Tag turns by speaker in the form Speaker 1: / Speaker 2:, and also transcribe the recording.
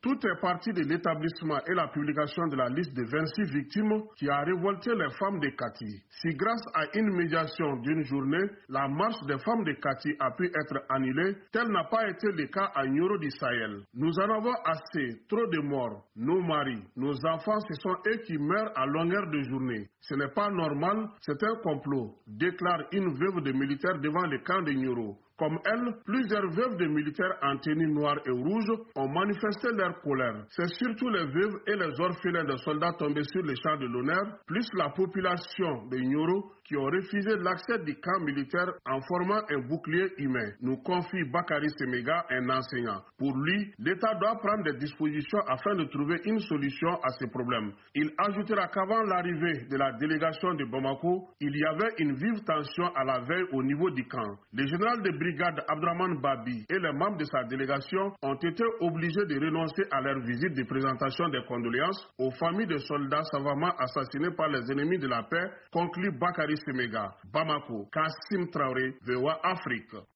Speaker 1: Tout est parti de l'établissement et la publication de la liste de 26 victimes qui a révolté les femmes de Kati. Si grâce à une médiation d'une journée, la marche des femmes de Kati a pu être annulée, tel n'a pas été le cas à Nyoro du Sahel. Nous en avons assez, trop de morts. Nos maris, nos enfants, ce sont eux qui meurent à longueur de journée. Ce n'est pas normal, c'est un complot, déclare une veuve de militaires devant le camp de Nyoro. Comme elle, plusieurs veuves de militaires en tenue noire et rouge ont manifesté leur colère. C'est surtout les veuves et les orphelins de soldats tombés sur les champs de l'honneur, plus la population de Nyoro qui ont refusé l'accès du camp militaire en formant un bouclier humain, nous confie Bakari Semega, un enseignant. Pour lui, l'État doit prendre des dispositions afin de trouver une solution à ces problèmes. Il ajoutera qu'avant l'arrivée de la délégation de Bamako, il y avait une vive tension à la veille au niveau du camp. Le général de brigade Abdraman Babi et les membres de sa délégation ont été obligés de renoncer à leur visite de présentation des condoléances aux familles de soldats savamment assassinés par les ennemis de la paix, conclut Bakari Semega. Bamako, Kassim Traoré, VOA Afrique.